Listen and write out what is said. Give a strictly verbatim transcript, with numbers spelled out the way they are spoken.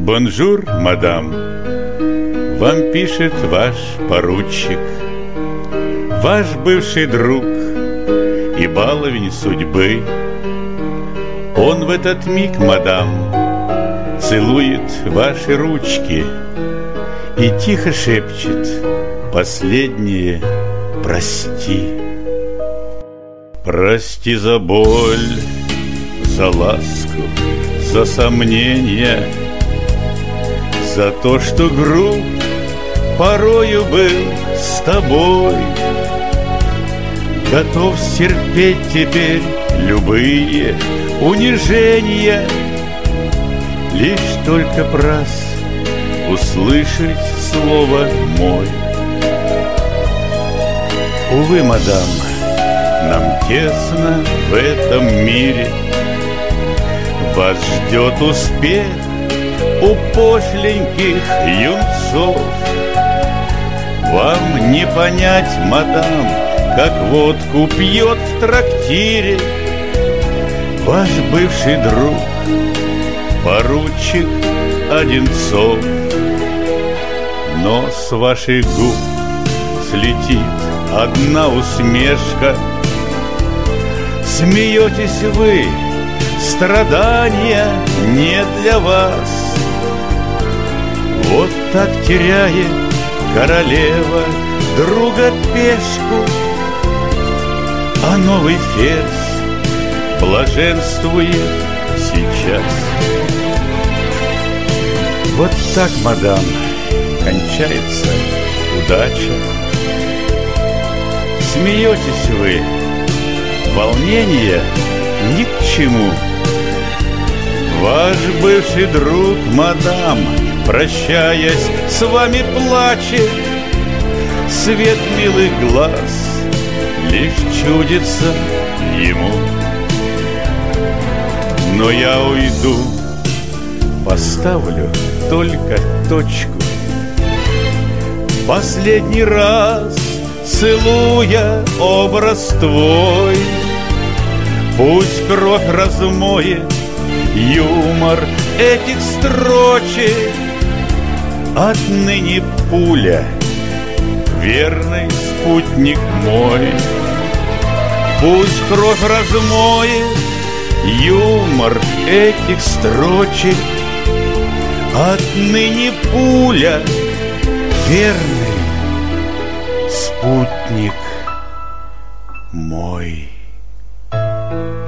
Бонжур, мадам, вам пишет ваш поручик, ваш бывший друг и баловень судьбы. Он в этот миг, мадам, целует ваши ручки и тихо шепчет последнее «прости». Прости за боль, за ласку, за сомнения, за то, что груб порою был с тобой. Готов стерпеть теперь любые унижения, лишь только б раз услышать слово «мой». Увы, мадам, нам тесно в этом мире. Вас ждет успех у пошленьких юнцов. Вам не понять, мадам, как водку пьет в трактире ваш бывший друг, поручик Одинцов. Но с ваших губ слетит одна усмешка. Смеетесь вы, страдания не для вас. Вот так теряет королева друга пешку, а новый ферзь блаженствует сейчас. Вот так, мадам, кончается удача. Смеетесь вы, волнение ни к чему. Ваш бывший друг, мадам, прощаясь с вами, плачет. Свет милых глаз лишь чудится ему. Но я уйду, поставлю только точку. Последний раз целуя образ твой, пусть кровь размоет юмор этих строчек. Отныне пуля, верный спутник мой. Пусть кровь размоет юмор этих строчек. Отныне пуля, верный спутник мой.